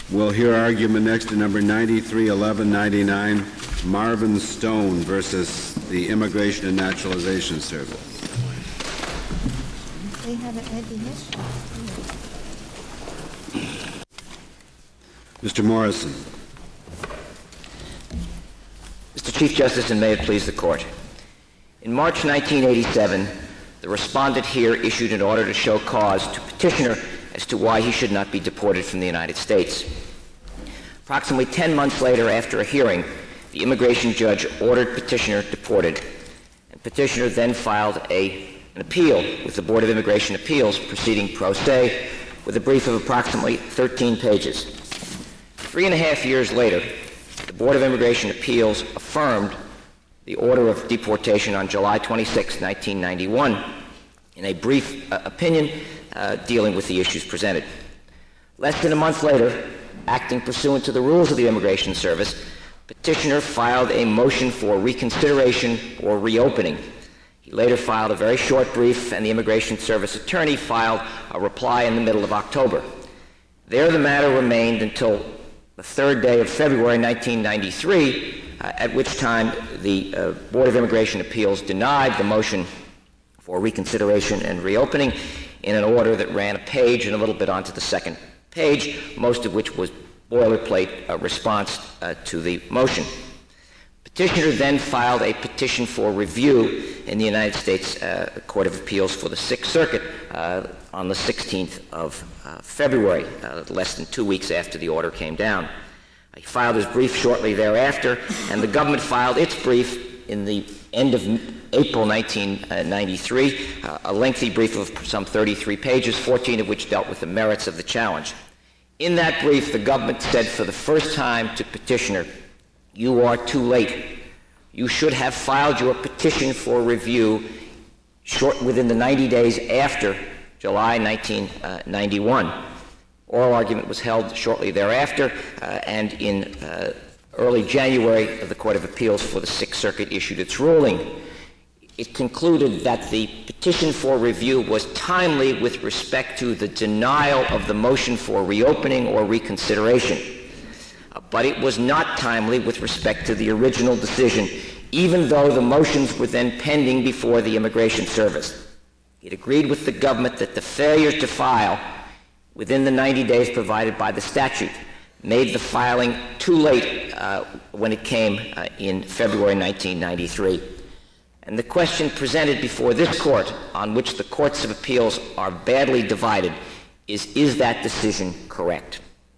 We'll hear argument next to number 931199, Marvin Stone versus the Immigration and Naturalization Service. They haven't read the history. Mr. Morrison. Mr. Chief Justice, and may it please the Court. In March 1987, the respondent here issued an order to show cause to petitioner as to why he should not be deported from the United States. Approximately 10 months later, after a hearing, the immigration judge ordered petitioner deported, and petitioner then filed an appeal with the Board of Immigration Appeals, proceeding pro se, with a brief of approximately 13 pages. 3.5 years later, the Board of Immigration Appeals affirmed the order of deportation on July 26, 1991, in a brief opinion dealing with the issues presented. Less than a month later, acting pursuant to the rules of the Immigration Service, petitioner filed a motion for reconsideration or reopening. He later filed a very short brief, and the Immigration Service attorney filed a reply in the middle of October. There the matter remained until the third day of February 1993, at which time the Board of Immigration Appeals denied the motion for reconsideration and reopening in an order that ran a page and a little bit onto the second page, most of which was boilerplate response to the motion. Petitioner then filed a petition for review in the United States Court of Appeals for the Sixth Circuit on the 16th of February, less than 2 weeks after the order came down. He filed his brief shortly thereafter, and the government filed its brief in the end of April 1993, a lengthy brief of some 33 pages, 14 of which dealt with the merits of the challenge. In that brief, the government said for the first time to petitioner, "You are too late. You should have filed your petition for review within the 90 days after July 1991. Oral argument was held shortly thereafter, and in early January, the Court of Appeals for the Sixth Circuit issued its ruling. It concluded that the petition for review was timely with respect to the denial of the motion for reopening or reconsideration, but it was not timely with respect to the original decision, even though the motions were then pending before the Immigration Service. It agreed with the government that the failure to file within the 90 days provided by the statute made the filing too late when it came in February 1993. And the question presented before this court, on which the courts of appeals are badly divided, is that decision correct?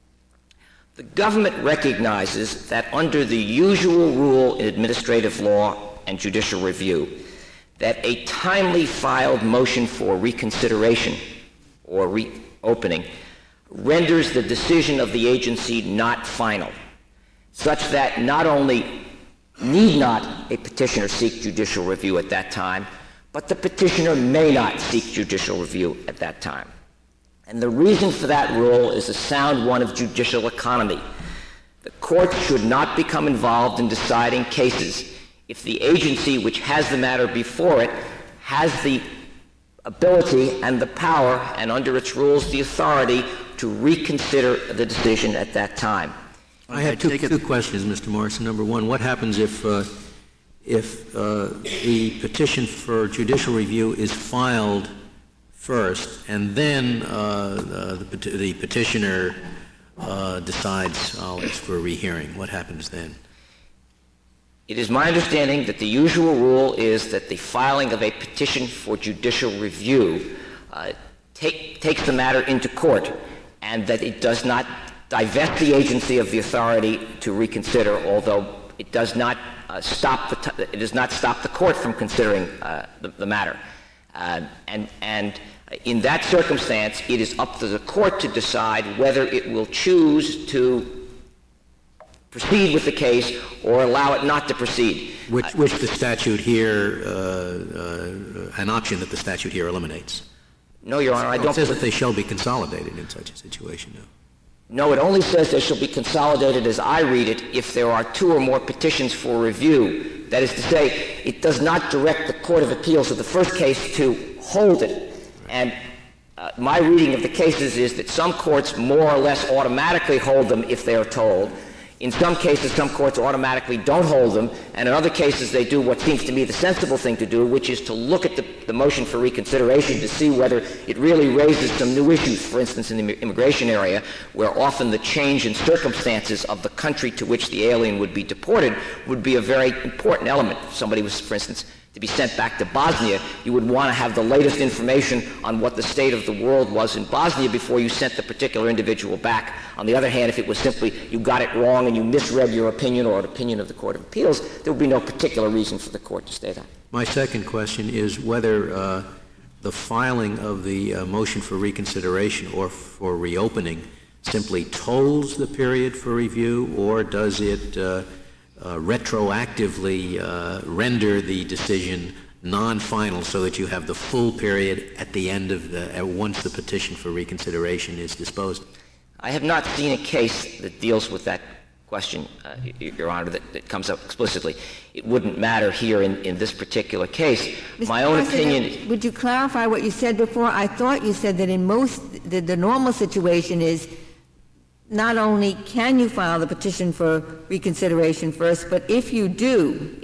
The government recognizes that under the usual rule in administrative law and judicial review, that a timely filed motion for reconsideration or reopening renders the decision of the agency not final, such that not only need not a petitioner seek judicial review at that time, but the petitioner may not seek judicial review at that time. And the reason for that rule is a sound one of judicial economy. The court should not become involved in deciding cases if the agency which has the matter before it has the ability and the power, and under its rules, the authority to reconsider the decision at that time. I had two questions, Mr. Morrison. Number one, what happens if the petition for judicial review is filed first, and then the petitioner decides, it's for a rehearing? What happens then? It is my understanding that the usual rule is that the filing of a petition for judicial review takes the matter into court, and that it does not divest the agency of the authority to reconsider, although it does not stop the court from considering the matter. And in that circumstance, it is up to the court to decide whether it will choose to proceed with the case or allow it not to proceed. Which the statute here, an option that the statute here eliminates. No, Your Honor, I don't. It says that they shall be consolidated in such a situation, no? No, it only says they shall be consolidated, as I read it, if there are two or more petitions for review. That is to say, it does not direct the Court of Appeals of the first case to hold it. And My reading of the cases is that some courts more or less automatically hold them if they are told. In some cases, some courts automatically don't hold them, and in other cases they do what seems to me the sensible thing to do, which is to look at the motion for reconsideration to see whether it really raises some new issues. For instance, in the immigration area, where often the change in circumstances of the country to which the alien would be deported would be a very important element. If somebody was, for instance, to be sent back to Bosnia, you would want to have the latest information on what the state of the world was in Bosnia before you sent the particular individual back. On the other hand, if it was simply you got it wrong and you misread your opinion or an opinion of the Court of Appeals, there would be no particular reason for the court to stay that. My second question is whether the filing of the motion for reconsideration or for reopening simply tolls the period for review, or does it retroactively render the decision non-final so that you have the full period at the end of once the petition for reconsideration is disposed of? I have not seen a case that deals with that question, Your Honor, that comes up explicitly. It wouldn't matter here in this particular case. Mr. My own President, opinion... Would you clarify what you said before? I thought you said that in most, the normal situation is not only can you file the petition for reconsideration first, but if you do,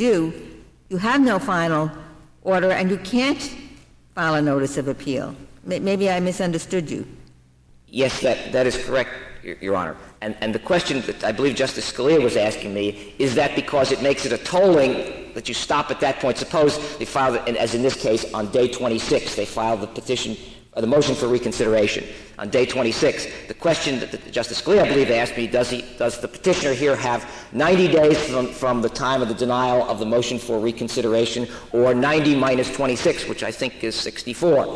you have no final order and you can't file a notice of appeal. Maybe I misunderstood you. Yes, that is correct, Your Honor. And the question that I believe Justice Scalia was asking me, is that because it makes it a tolling that you stop at that point? Suppose they filed it, as in this case, on day 26, they filed the petition, the motion for reconsideration on day 26. The question that Justice Scalia, I believe, asked me, does the petitioner here have 90 days from the time of the denial of the motion for reconsideration, or 90 minus 26, which I think is 64?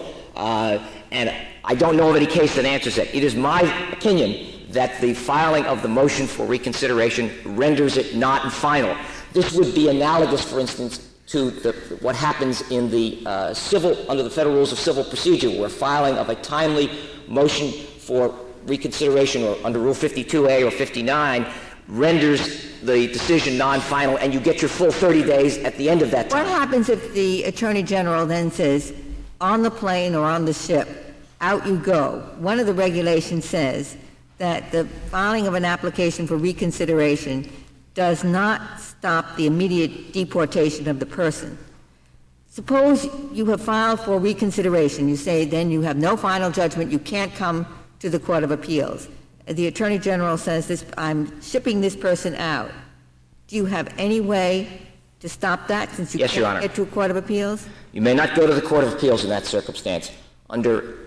And I don't know of any case that answers that. It is my opinion that the filing of the motion for reconsideration renders it not final. This would be analogous, for instance, to what happens in the under the Federal Rules of Civil Procedure, where filing of a timely motion for reconsideration, or under Rule 52A or 59, renders the decision non-final, and you get your full 30 days at the end of that time. What happens if the Attorney General then says, on the plane or on the ship, out you go? One of the regulations says that the filing of an application for reconsideration does not stop the immediate deportation of the person. Suppose you have filed for reconsideration. You say then you have no final judgment. You can't come to the Court of Appeals. The Attorney General says, I'm shipping this person out. Do you have any way to stop that, since you can't get to a Court of Appeals? You may not go to the Court of Appeals in that circumstance. Under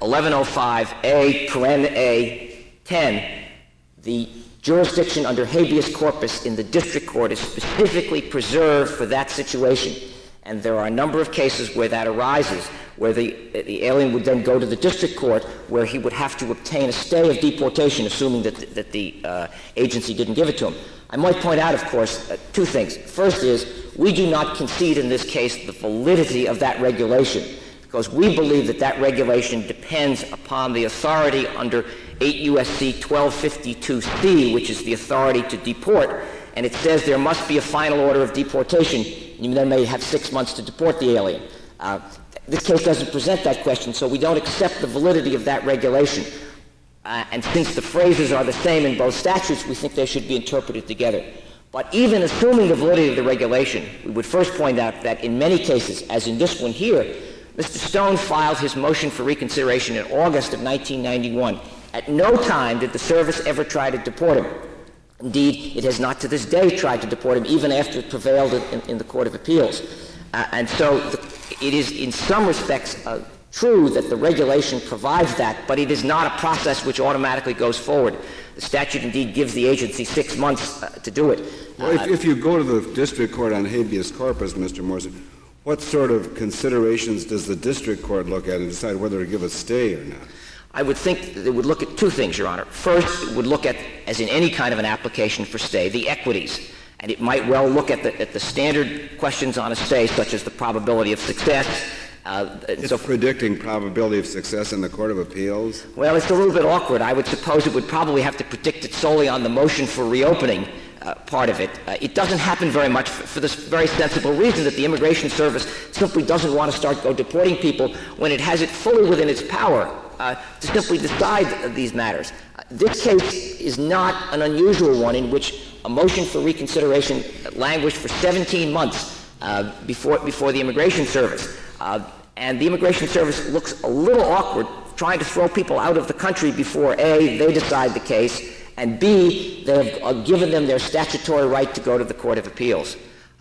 1105A, paren A, 10, the jurisdiction under habeas corpus in the district court is specifically preserved for that situation. And there are a number of cases where that arises, where the alien would then go to the district court, where he would have to obtain a stay of deportation, assuming that the agency didn't give it to him. I might point out, of course, two things. First is, we do not concede in this case the validity of that regulation, because we believe that regulation depends upon the authority under 8 U.S.C. 1252C, which is the authority to deport, and it says there must be a final order of deportation. You then may have 6 months to deport the alien. This case doesn't present that question, so we don't accept the validity of that regulation. And since the phrases are the same in both statutes, we think they should be interpreted together. But even assuming the validity of the regulation, we would first point out that in many cases, as in this one here, Mr. Stone filed his motion for reconsideration in August of 1991. At no time did the service ever try to deport him. Indeed, it has not to this day tried to deport him, even after it prevailed in the Court of Appeals. And so it is in some respects true that the regulation provides that, but it is not a process which automatically goes forward. The statute indeed gives the agency 6 months to do it. Well, if you go to the district court on habeas corpus, Mr. Morrison, what sort of considerations does the district court look at and decide whether to give a stay or not? I would think that it would look at two things, Your Honor. First, it would look at, as in any kind of an application for stay, the equities. And it might well look at the standard questions on a stay, such as the probability of success. It's predicting probability of success in the Court of Appeals? Well, it's a little bit awkward. I would suppose it would probably have to predict it solely on the motion for reopening, part of it. It doesn't happen very much for this very sensible reason that the Immigration Service simply doesn't want to start deporting people when it has it fully within its power to simply decide these matters. This case is not an unusual one in which a motion for reconsideration languished for 17 months before the Immigration Service. And the Immigration Service looks a little awkward trying to throw people out of the country before, A, they decide the case, and B, they have given them their statutory right to go to the Court of Appeals.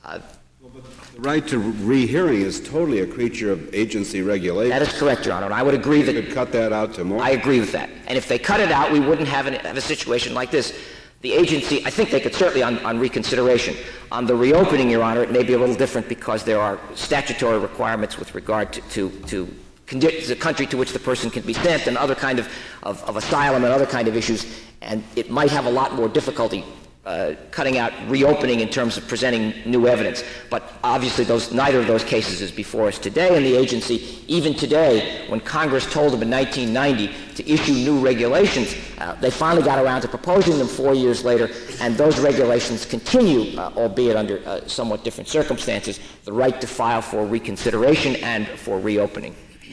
The right to rehearing is totally a creature of agency regulation. That is correct, Your Honor, and I would agree that... You could cut that out to more. I agree with that. And if they cut it out, we wouldn't have a situation like this. The agency, I think they could certainly on reconsideration. On the reopening, Your Honor, it may be a little different because there are statutory requirements with regard to the country to which the person can be sent and other kind of asylum and other kind of issues, and it might have a lot more difficulty cutting out reopening in terms of presenting new evidence. But obviously neither of those cases is before us today, and the agency, even today, when Congress told them in 1990 to issue new regulations, they finally got around to proposing them 4 years later, and those regulations continue, albeit under somewhat different circumstances, the right to file for reconsideration and for reopening.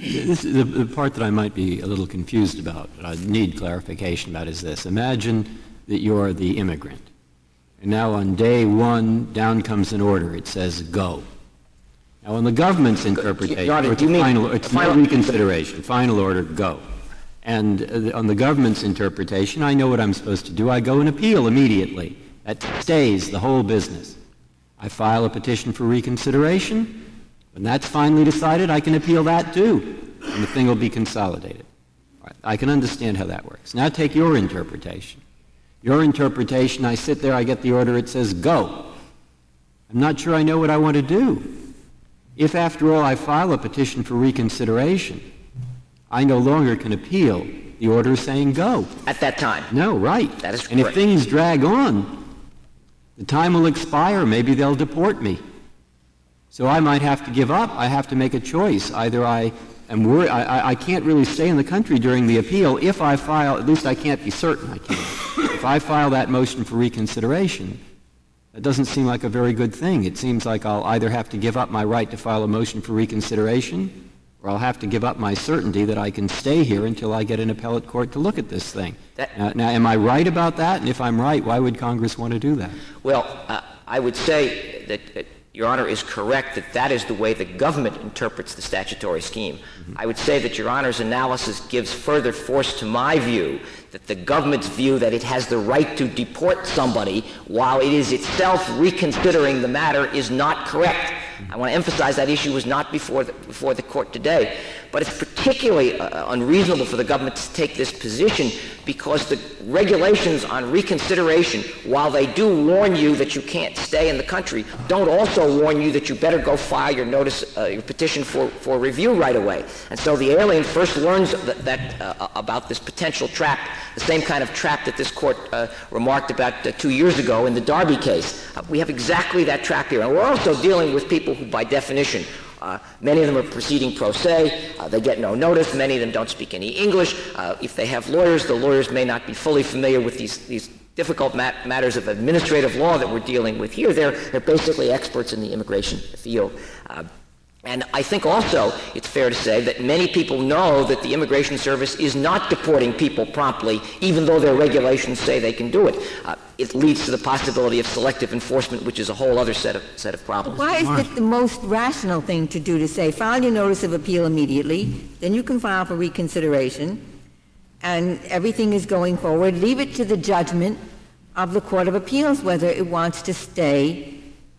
The part that I might be a little confused about, but I need clarification about, is this. Imagine that you're the immigrant. And now on day one, down comes an order. It says, go. Now, in the government's interpretation, Your Honor, it's no reconsideration. Final order, go. And on the government's interpretation, I know what I'm supposed to do. I go and appeal immediately. That stays the whole business. I file a petition for reconsideration. When that's finally decided, I can appeal that too, and the thing will be consolidated. All right, I can understand how that works. Now take your interpretation. Your interpretation, I sit there, I get the order, it says go. I'm not sure I know what I want to do. If, after all, I file a petition for reconsideration, I no longer can appeal the order saying go. At that time. No, right. That is correct. And if things drag on, the time will expire. Maybe they'll deport me. So I might have to give up. I have to make a choice. Either I am worried, I can't really stay in the country during the appeal if I file, at least I can't be certain I can't. If I file that motion for reconsideration, that doesn't seem like a very good thing. It seems like I'll either have to give up my right to file a motion for reconsideration, or I'll have to give up my certainty that I can stay here until I get an appellate court to look at this thing. Now, am I right about that? And if I'm right, why would Congress want to do that? Well, I would say that Your Honor is correct that that is the way the government interprets the statutory scheme. Mm-hmm. I would say that Your Honor's analysis gives further force to my view that the government's view that it has the right to deport somebody while it is itself reconsidering the matter is not correct. I want to emphasize that issue was not before the court today. But it's particularly unreasonable for the government to take this position because the regulations on reconsideration, while they do warn you that you can't stay in the country, don't also warn you that you better go file your your petition for review right away. And so the alien first learns about this potential trap, the same kind of trap that this court remarked about 2 years ago in the Darby case. We have exactly that trap here. And we're also dealing with people who, by definition, many of them are proceeding pro se. They get no notice. Many of them don't speak any English. If they have lawyers, the lawyers may not be fully familiar with these difficult matters of administrative law that we're dealing with here. They're basically experts in the immigration field. And I think also it's fair to say that many people know that the Immigration Service is not deporting people promptly, even though their regulations say they can do it. It leads to the possibility of selective enforcement, which is a whole other set of problems. Why is it the most rational thing to do to say, file your notice of appeal immediately, then you can file for reconsideration, and everything is going forward. Leave it to the judgment of the Court of Appeals whether it wants to stay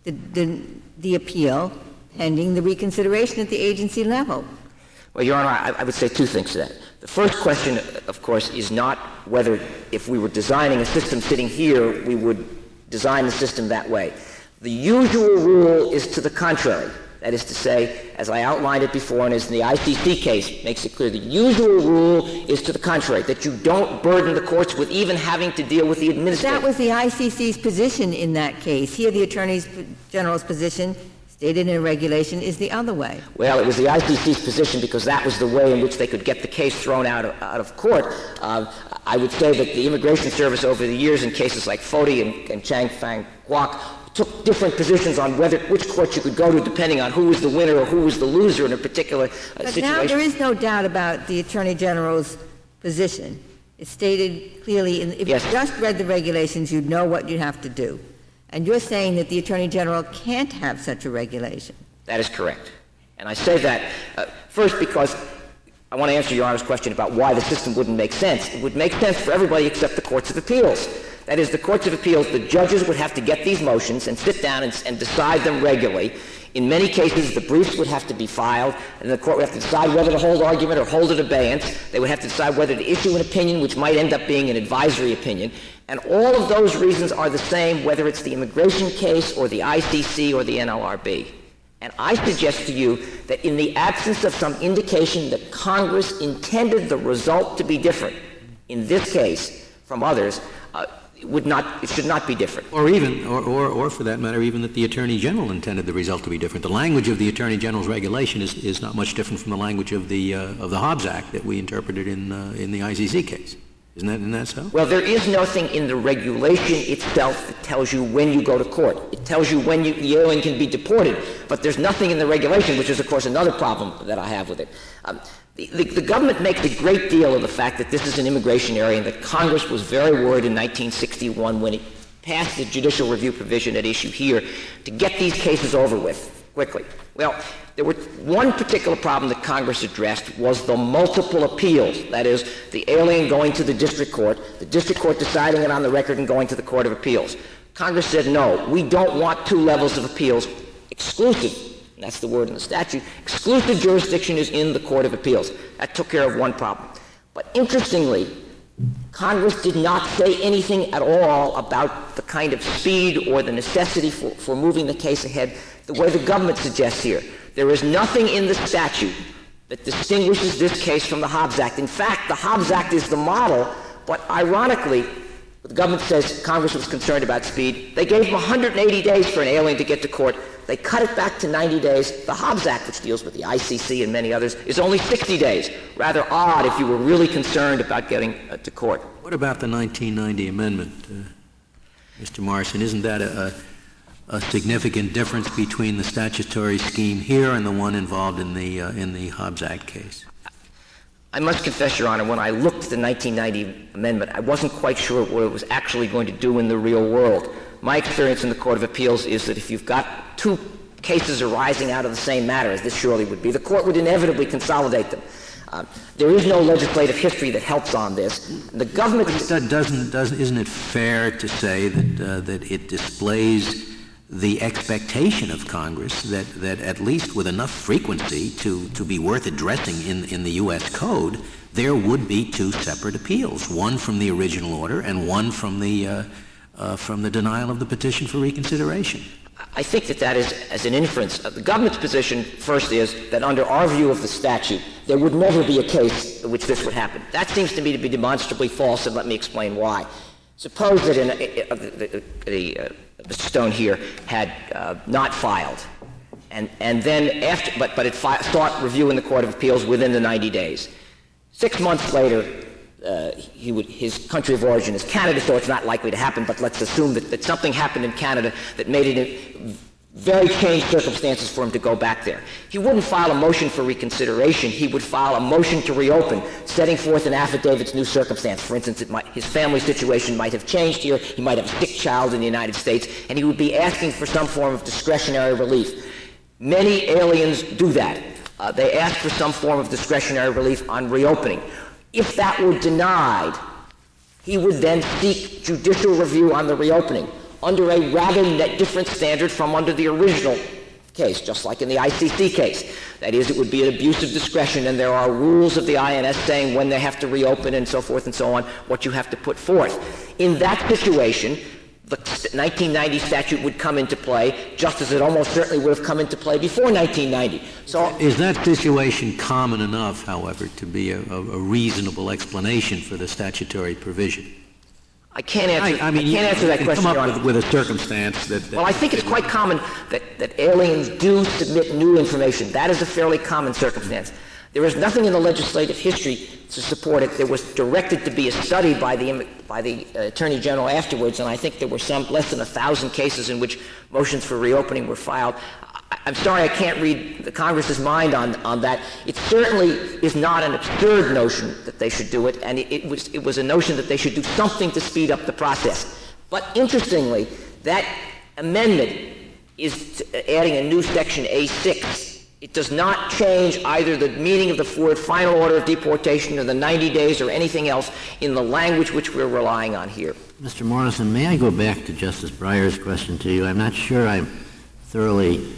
the appeal pending the reconsideration at the agency level. Well, Your Honor, I would say two things to that. The first question, of course, is not whether if we were designing a system sitting here, we would design the system that way. The usual rule is to the contrary. That is to say, as I outlined it before, and as the ICC case makes it clear, the usual rule is to the contrary, that you don't burden the courts with even having to deal with the administrative. That was the ICC's position in that case. Here, the Attorney General's position stated in a regulation is the other way. Well, it was the ICC's position because that was the way in which they could get the case thrown out of court. I would say that the Immigration Service over the years in cases like Foti and Chang Fang Guok took different positions on which court you could go to depending on who was the winner or who was the loser in a particular situation. But now there is no doubt about the Attorney General's position. It's stated clearly, if Yes. you just read the regulations, you'd know what you have to do. And you're saying that the Attorney General can't have such a regulation. That is correct. And I say that first because I want to answer Your Honor's question about why the system wouldn't make sense. It would make sense for everybody except the courts of appeals. That is, the courts of appeals, the judges would have to get these motions and sit down and decide them regularly. In many cases, the briefs would have to be filed, and the court would have to decide whether to hold argument or hold it abeyance. They would have to decide whether to issue an opinion, which might end up being an advisory opinion. And all of those reasons are the same, whether it's the immigration case or the ICC or the NLRB. And I suggest to you that in the absence of some indication that Congress intended the result to be different, in this case from others, it should not be different. Or even, or for that matter, even that the Attorney General intended the result to be different. The language of the Attorney General's regulation is not much different from the language of the Hobbs Act that we interpreted in the ICC case. Isn't that so? Well, there is nothing in the regulation itself that tells you when you go to court. It tells you when the alien can be deported, but there's nothing in the regulation, which is, of course, another problem that I have with it. The government makes a great deal of the fact that this is an immigration area and that Congress was very worried in 1961 when it passed the judicial review provision at issue here to get these cases over with quickly. Well, there were one particular problem that Congress addressed was the multiple appeals. That is, the alien going to the district court deciding it on the record and going to the Court of Appeals. Congress said, no, we don't want two levels of appeals. Exclusive, and that's the word in the statute, exclusive jurisdiction is in the Court of Appeals. That took care of one problem. But interestingly, Congress did not say anything at all about the kind of speed or the necessity for moving the case ahead the way the government suggests here. There is nothing in the statute that distinguishes this case from the Hobbs Act. In fact, the Hobbs Act is the model, but ironically, the government says Congress was concerned about speed. They gave them 180 days for an alien to get to court. They cut it back to 90 days. The Hobbs Act, which deals with the ICC and many others, is only 60 days. Rather odd if you were really concerned about getting to court. What about the 1990 amendment, Mr. Morrison? Isn't that a significant difference between the statutory scheme here and the one involved in the Hobbs Act case? I must confess, Your Honor, when I looked at the 1990 amendment, I wasn't quite sure what it was actually going to do in the real world. My experience in the Court of Appeals is that if you've got two cases arising out of the same matter, as this surely would be, the court would inevitably consolidate them. There is no legislative history that helps on this. The government... Isn't it fair to say that it displays the expectation of Congress that at least with enough frequency to be worth addressing in the U.S. Code, there would be two separate appeals, one from the original order and one from the denial of the petition for reconsideration? I think that is as an inference. The government's position, first, is that under our view of the statute, there would never be a case in which this would happen. That seems to me to be demonstrably false, and let me explain why. Suppose that Mr. Stone here had not filed, and then after, but it sought review in the Court of Appeals within the 90 days. 6 months later, his country of origin is Canada, so it's not likely to happen, but let's assume that something happened in Canada that made it very changed circumstances for him to go back there. He wouldn't file a motion for reconsideration. He would file a motion to reopen, setting forth an affidavit's new circumstance. For instance, his family situation might have changed here. He might have a sick child in the United States, and he would be asking for some form of discretionary relief. Many aliens do that. They ask for some form of discretionary relief on reopening. If that were denied, he would then seek judicial review on the reopening under a rather different standard from under the original case, just like in the ICC case. That is, it would be an abuse of discretion, and there are rules of the INS saying when they have to reopen and so forth and so on, what you have to put forth. In that situation, the 1990 statute would come into play, just as it almost certainly would have come into play before 1990. So, is that situation common enough, however, to be a reasonable explanation for the statutory provision? I can't answer. I mean, I can't answer that question, come Your up Honor. with a circumstance that. Well, I think it's quite common that aliens do submit new information. That is a fairly common circumstance. There is nothing in the legislative history to support it. There was directed to be a study by the Attorney General afterwards, and I think there were less than 1,000 cases in which motions for reopening were filed. I'm sorry I can't read the Congress's mind on that. It certainly is not an absurd notion that they should do it, and it was a notion that they should do something to speed up the process. But interestingly, that amendment is adding a new section A6. It does not change either the meaning of the word final order of deportation or the 90 days or anything else in the language which we're relying on here. Mr. Morrison, may I go back to Justice Breyer's question to you? I'm not sure I'm thoroughly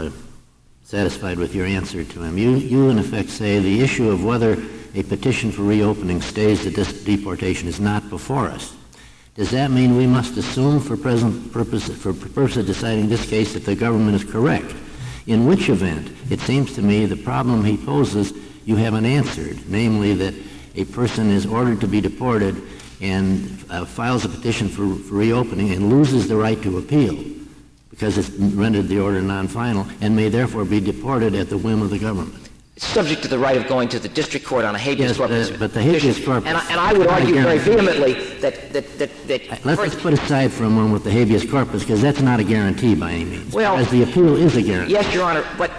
satisfied with your answer to him. You in effect say the issue of whether a petition for reopening stays the deportation is not before us. Does that mean we must assume for present purpose of deciding this case that the government is correct? In which event, it seems to me the problem he poses you haven't answered, namely that a person is ordered to be deported and files a petition for reopening and loses the right to appeal because it's rendered the order non-final and may therefore be deported at the whim of the government. It's subject to the right of going to the district court on a habeas corpus. But the habeas corpus... And I would argue very vehemently that Let's put aside for a moment the habeas corpus, because that's not a guarantee by any means. Well, as the appeal is a guarantee. Yes, Your Honor, but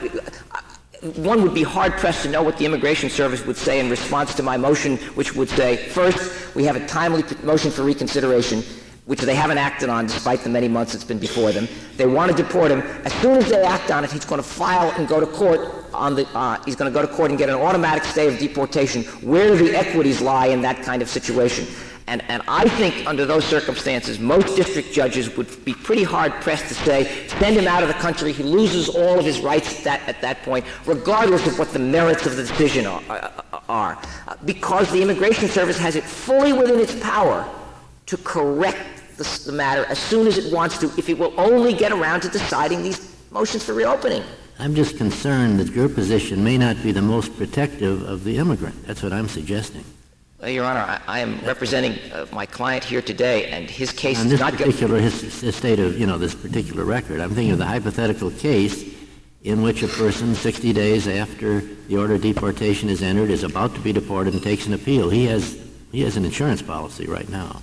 one would be hard-pressed to know what the Immigration Service would say in response to my motion, which would say, first, we have a timely motion for reconsideration, which they haven't acted on despite the many months it's been before them. They want to deport him. As soon as they act on it, he's going to file and go to court he's going to go to court and get an automatic stay of deportation. Where do the equities lie in that kind of situation? And I think under those circumstances, most district judges would be pretty hard-pressed to say, send him out of the country. He loses all of his rights at that point, regardless of what the merits of the decision are. Because the Immigration Service has it fully within its power to correct the matter as soon as it wants to, if it will only get around to deciding these motions for reopening. I'm just concerned that your position may not be the most protective of the immigrant. That's what I'm suggesting. Your Honor, I am representing my client here today, and his case is not... his state of, this particular record. I'm thinking of the hypothetical case in which a person 60 days after the order of deportation is entered is about to be deported and takes an appeal. He has an insurance policy right now.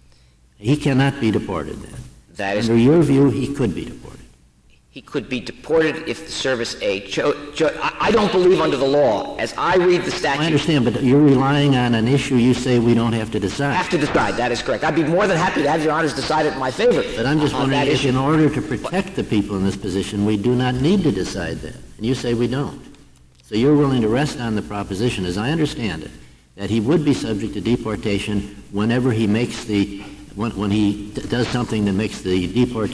He cannot be deported then. That is... Under your view, he could be deported. He could be deported if the service aid... I don't believe under the law. As I read the statute... I understand, but you're relying on an issue you say we don't have to decide. Have to decide. That is correct. I'd be more than happy to have Your Honors decide it in my favor. But I'm just wondering if in order to protect the people in this position, we do not need to decide that. And you say we don't. So you're willing to rest on the proposition, as I understand it, that he would be subject to deportation whenever he makes when he does something that makes the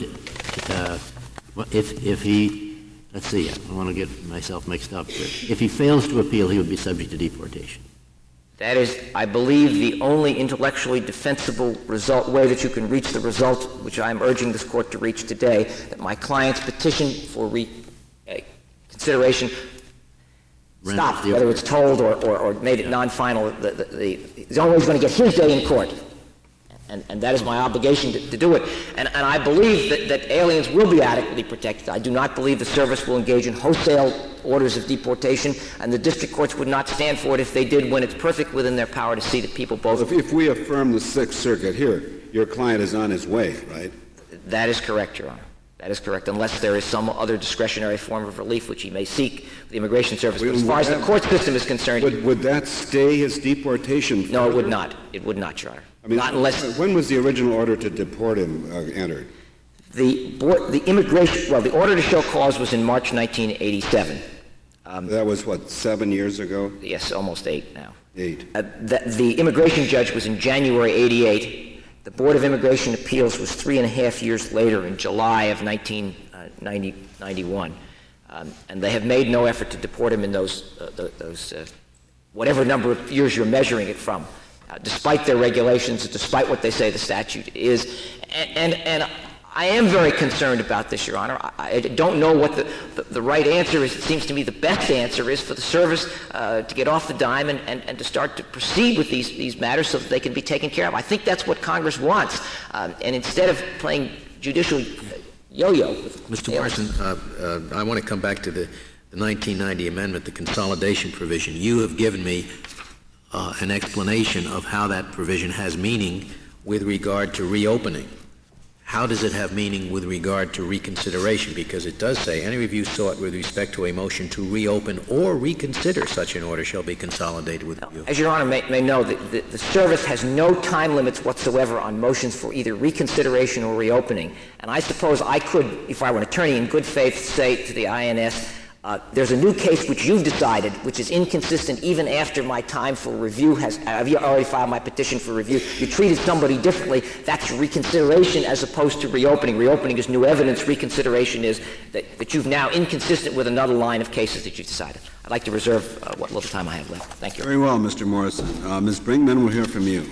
if he, let's see, I don't want to get myself mixed up here. If he fails to appeal, he would be subject to deportation. That is, I believe, the only intellectually defensible way that you can reach the result which I'm urging this Court to reach today, that my client's petition for consideration stopped, whether it's told or made it non-final. He's always going to get his day in court. And that is my obligation to do it. And I believe that aliens will be adequately protected. I do not believe the service will engage in wholesale orders of deportation, and the district courts would not stand for it if they did, when it's perfect within their power to see that people both... If we affirm the Sixth Circuit here, your client is on his way, right? That is correct, Your Honor. That is correct, unless there is some other discretionary form of relief which he may seek the Immigration Service. But as far as the court system is concerned... Would that stay his deportation further? No, it would not. It would not, Your Honor. I mean, not unless... When was the original order to deport him entered? The order to show cause was in March 1987. That was, 7 years ago? Yes, almost 8 now. 8. The immigration judge was in January 88. The Board of Immigration Appeals was 3.5 years later, in July of 1991. And they have made no effort to deport him in those whatever number of years you're measuring it from. Despite their regulations, despite what they say the statute is. And I am very concerned about this, Your Honor. I don't know what the right answer is. It seems to me the best answer is for the service to get off the dime and to start to proceed with these matters so that they can be taken care of. I think that's what Congress wants. And instead of playing judicial yo-yo. Mr. Morrison, I want to come back to the 1990 amendment, the consolidation provision. You have given me an explanation of how that provision has meaning with regard to reopening. How does it have meaning with regard to reconsideration? Because it does say any review sought with respect to a motion to reopen or reconsider such an order shall be consolidated with review. As Your Honor may know, the service has no time limits whatsoever on motions for either reconsideration or reopening. And I suppose I could, if I were an attorney in good faith, say to the INS, there's a new case which you've decided, which is inconsistent even after my time for review I've already filed my petition for review. You treated somebody differently. That's reconsideration as opposed to reopening. Reopening is new evidence. Reconsideration is that you've now inconsistent with another line of cases that you've decided. I'd like to reserve what little time I have left. Thank you. Very well, Mr. Morrison. Ms. Brinkman, we'll hear from you.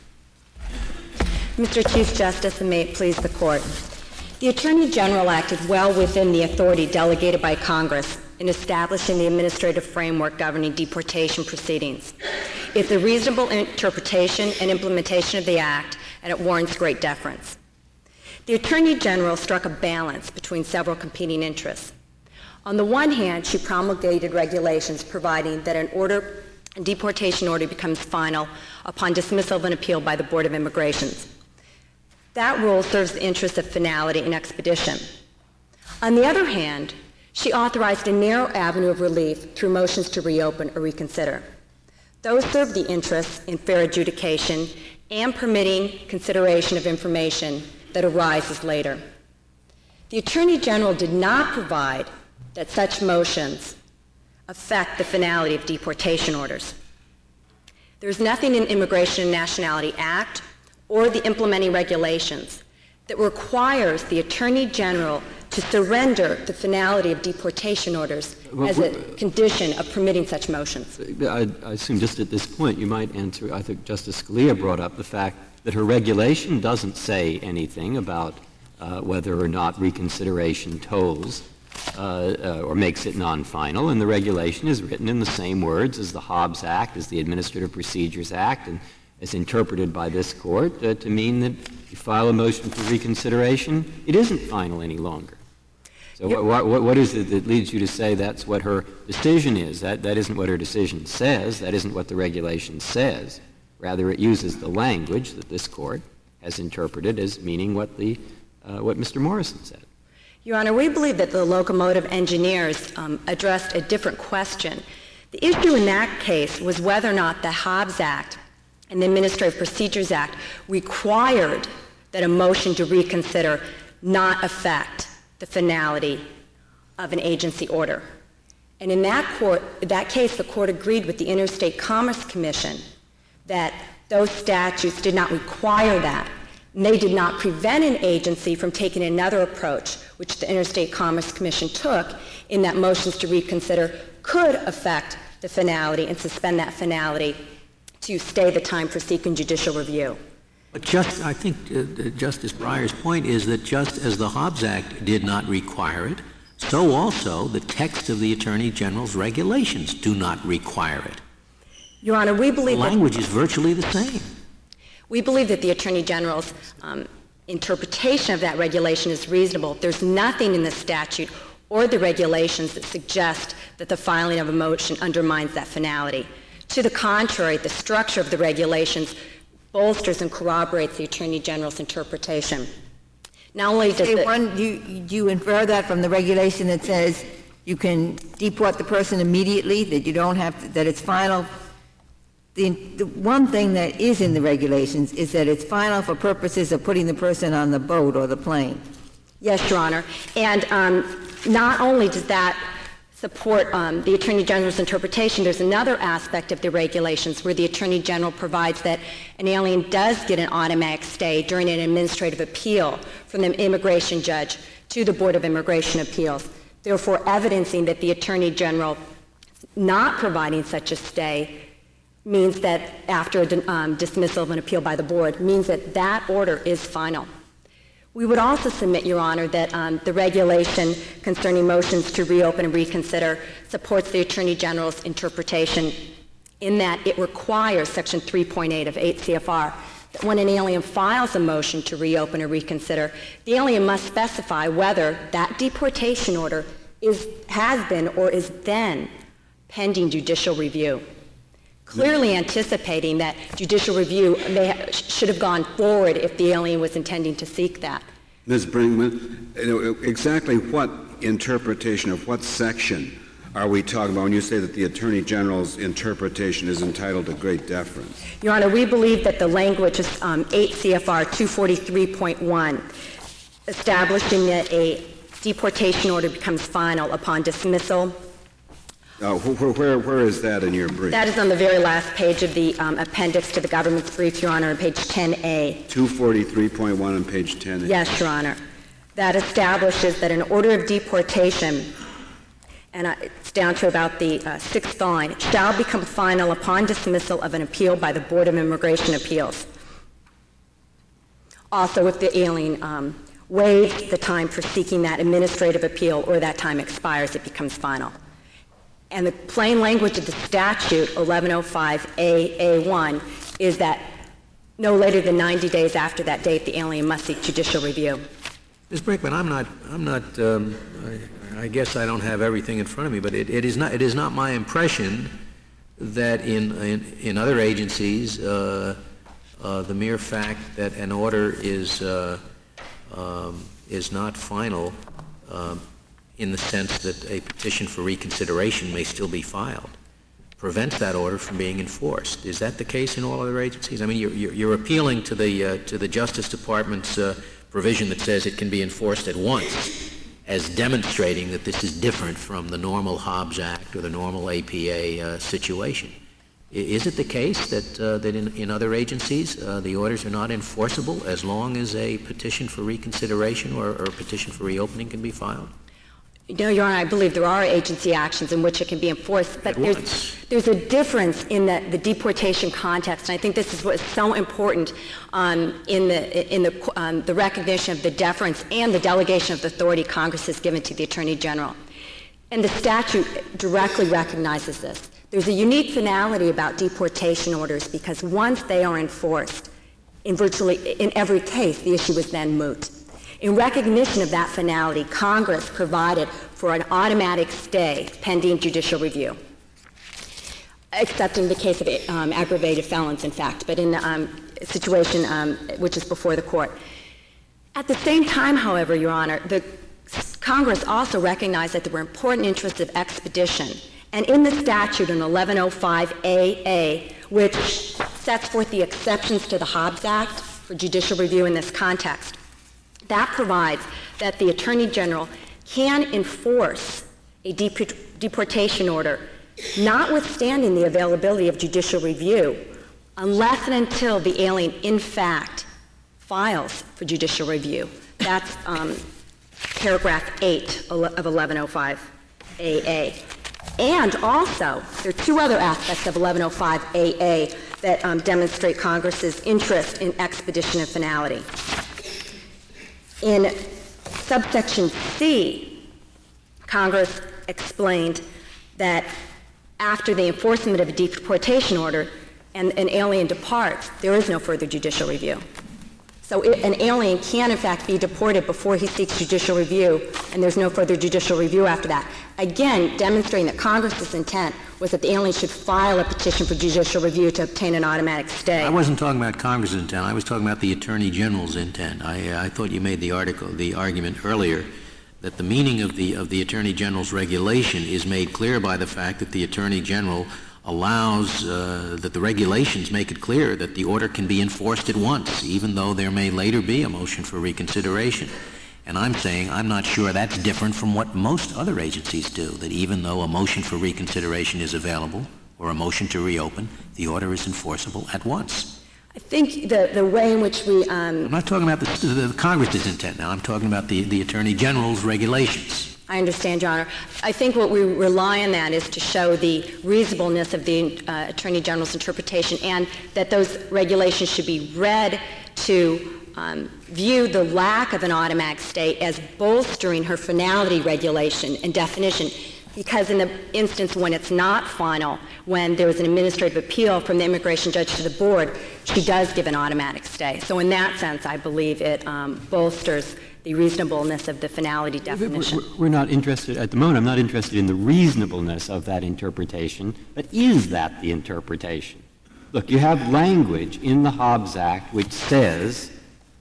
Mr. Chief Justice, and may it please the Court. The Attorney General acted well within the authority delegated by Congress in establishing the administrative framework governing deportation proceedings. It's a reasonable interpretation and implementation of the Act, and it warrants great deference. The Attorney General struck a balance between several competing interests. On the one hand, she promulgated regulations providing that a deportation order becomes final upon dismissal of an appeal by the Board of Immigration. That rule serves the interests of finality and expedition. On the other hand, she authorized a narrow avenue of relief through motions to reopen or reconsider. Those serve the interests in fair adjudication and permitting consideration of information that arises later. The Attorney General did not provide that such motions affect the finality of deportation orders. There's nothing in Immigration and Nationality Act or the implementing regulations that requires the Attorney General to surrender the finality of deportation orders as a condition of permitting such motions. I assume just at this point you might answer, I think Justice Scalia brought up the fact that her regulation doesn't say anything about whether or not reconsideration tolls or makes it non-final, and the regulation is written in the same words as the Hobbs Act, as the Administrative Procedures Act, and as interpreted by this Court to mean that you file a motion for reconsideration, it isn't final any longer. So what is it that leads you to say that's what her decision is? That isn't what her decision says. That isn't what the regulation says. Rather, it uses the language that this Court has interpreted as meaning what Mr. Morrison said. Your Honor, we believe that the locomotive engineers addressed a different question. The issue in that case was whether or not the Hobbs Act and the Administrative Procedures Act required that a motion to reconsider not affect the finality of an agency order. And in that case, the Court agreed with the Interstate Commerce Commission that those statutes did not require that. And they did not prevent an agency from taking another approach, which the Interstate Commerce Commission took, in that motions to reconsider could affect the finality and suspend that finality to stay the time for seeking judicial review. But I think Justice Breyer's point is that just as the Hobbs Act did not require it, so also the text of the Attorney General's regulations do not require it. Your Honor, we believe the language is virtually the same. We believe that the Attorney General's interpretation of that regulation is reasonable. There's nothing in the statute or the regulations that suggest that the filing of a motion undermines that finality. To the contrary, the structure of the regulations bolsters and corroborates the Attorney General's interpretation. Not only does you infer that from the regulation that says you can deport the person immediately, that you don't have to, that it's final. The one thing that is in the regulations is that it's final for purposes of putting the person on the boat or the plane. Yes, Your Honor. And not only does that support the Attorney General's interpretation, there's another aspect of the regulations where the Attorney General provides that an alien does get an automatic stay during an administrative appeal from the immigration judge to the Board of Immigration Appeals, therefore evidencing that the Attorney General not providing such a stay means that after dismissal of an appeal by the Board, means that that order is final. We would also submit, Your Honor, that the regulation concerning motions to reopen and reconsider supports the Attorney General's interpretation in that it requires Section 3.8 of 8 CFR that when an alien files a motion to reopen or reconsider, the alien must specify whether that deportation order has been or is then pending judicial review, clearly anticipating that judicial review should have gone forward if the alien was intending to seek that. Ms. Brinkman, exactly what interpretation of what section are we talking about when you say that the Attorney General's interpretation is entitled to great deference? Your Honor, we believe that the language is 8 CFR 243.1, establishing that a deportation order becomes final upon dismissal. Where is that in your brief? That is on the very last page of the appendix to the government's brief, Your Honor, on page 10A. 243.1 on page 10A. Yes, Your Honor. That establishes that an order of deportation, and it's down to about the sixth line, shall become final upon dismissal of an appeal by the Board of Immigration Appeals. Also, if the alien waives the time for seeking that administrative appeal or that time expires, it becomes final. And the plain language of the statute, 1105A1, is that no later than 90 days after that date, the alien must seek judicial review. Ms. Brinkman, I guess I don't have everything in front of me, but it is not my impression that in other agencies, the mere fact that an order is not final, in the sense that a petition for reconsideration may still be filed, prevents that order from being enforced. Is that the case in all other agencies? I mean, you're appealing to the Justice Department's provision that says it can be enforced at once, as demonstrating that this is different from the normal Hobbs Act or the normal APA situation. Is it the case that in other agencies the orders are not enforceable as long as a petition for reconsideration or a petition for reopening can be filed? No, Your Honor, I believe there are agency actions in which it can be enforced, but there's a difference in the deportation context, and I think this is what is so important in the recognition of the deference and the delegation of the authority Congress has given to the Attorney General. And the statute directly recognizes this. There's a unique finality about deportation orders because once they are enforced, in every case, the issue is then moot. In recognition of that finality, Congress provided for an automatic stay pending judicial review, except in the case of aggravated felons, in fact, but in a situation which is before the court. At the same time, however, Your Honor, Congress also recognized that there were important interests of expedition. And in the statute in 1105AA, which sets forth the exceptions to the Hobbs Act for judicial review in this context, that provides that the Attorney General can enforce a deportation order notwithstanding the availability of judicial review unless and until the alien in fact files for judicial review. That's paragraph 8 of 1105AA. And also, there are two other aspects of 1105AA that demonstrate Congress's interest in expedition and finality. In subsection C, Congress explained that after the enforcement of a deportation order and an alien departs, there is no further judicial review. So an alien can, in fact, be deported before he seeks judicial review, and there's no further judicial review after that. Again, demonstrating that Congress's intent was that the alien should file a petition for judicial review to obtain an automatic stay. I wasn't talking about Congress's intent. I was talking about the Attorney General's intent. I thought you made the argument earlier that the meaning of the Attorney General's regulation is made clear by the fact that the Attorney General allows that the regulations make it clear that the order can be enforced at once, even though there may later be a motion for reconsideration. And I'm saying I'm not sure that's different from what most other agencies do, that even though a motion for reconsideration is available or a motion to reopen, the order is enforceable at once. I think the way in which we... I'm not talking about the Congress's intent now. I'm talking about the Attorney General's regulations. I understand, Your Honor. I think what we rely on that is to show the reasonableness of the Attorney General's interpretation and that those regulations should be read to view the lack of an automatic stay as bolstering her finality regulation and definition, because in the instance when it's not final, when there was an administrative appeal from the immigration judge to the board, she does give an automatic stay. So in that sense, I believe it bolsters the reasonableness of the finality definition. We're not interested, at the moment, I'm not interested in the reasonableness of that interpretation, but is that the interpretation? Look, you have language in the Hobbs Act which says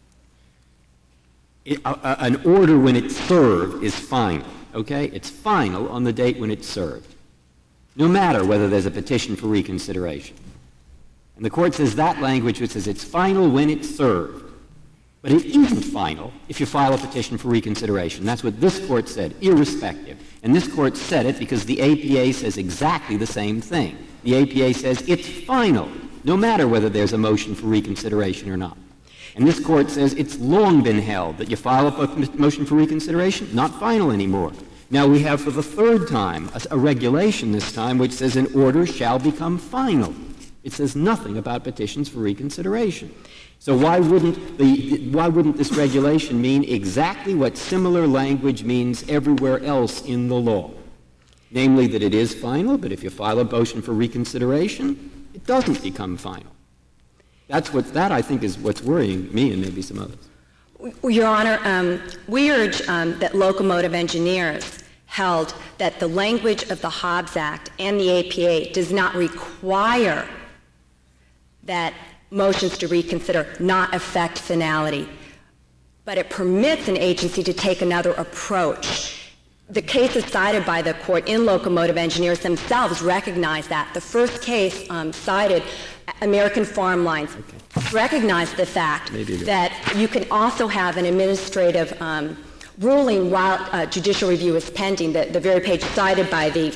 an order when it's served is final, okay? It's final on the date when it's served, no matter whether there's a petition for reconsideration. And the Court says that language which says it's final when it's served. But it isn't final if you file a petition for reconsideration. That's what this Court said, irrespective. And this Court said it because the APA says exactly the same thing. The APA says it's final, no matter whether there's a motion for reconsideration or not. And this Court says it's long been held that you file a motion for reconsideration, not final anymore. Now we have for the third time a regulation this time which says an order shall become final. It says nothing about petitions for reconsideration. So why wouldn't this regulation mean exactly what similar language means everywhere else in the law? Namely that it is final, but if you file a motion for reconsideration, it doesn't become final. That I think is what's worrying me and maybe some others. Your Honor, we urge that locomotive engineers held that the language of the Hobbs Act and the APA does not require that motions to reconsider not affect finality, but it permits an agency to take another approach. The cases cited by the Court in locomotive engineers themselves recognize that. The first case cited, American Farm Lines, recognized the fact that you can also have an administrative ruling while judicial review is pending. The very page cited by the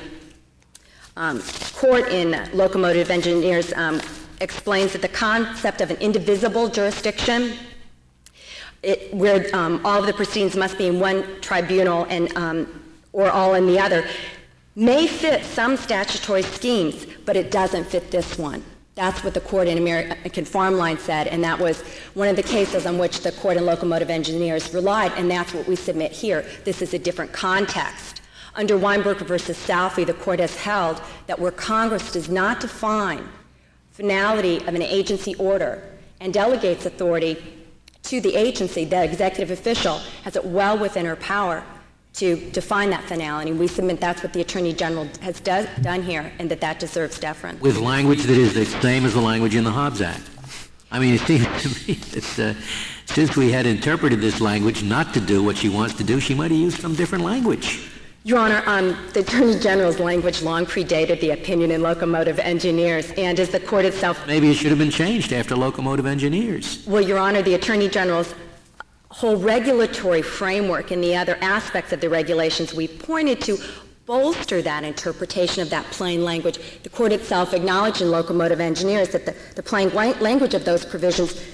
Court in locomotive engineers explains that the concept of an indivisible jurisdiction, where all of the proceedings must be in one tribunal and or all in the other, may fit some statutory schemes, but it doesn't fit this one. That's what the Court in American Farm Line said, and that was one of the cases on which the Court in locomotive engineers relied, and that's what we submit here. This is a different context. Under Weinberger versus Salphy, the Court has held that where Congress does not define finality of an agency order and delegates authority to the agency, the executive official has it well within her power to define that finality. We submit that's what the Attorney General has done here, and that deserves deference. With language that is the same as the language in the Hobbs Act. I mean, it seems to me that since we had interpreted this language not to do what she wants to do, she might have used some different language. Your Honor, the Attorney General's language long predated the opinion in locomotive engineers, and as the Court itself... Maybe it should have been changed after locomotive engineers. Well, Your Honor, the Attorney General's whole regulatory framework and the other aspects of the regulations we pointed to bolster that interpretation of that plain language. The Court itself acknowledged in locomotive engineers that the plain language of those provisions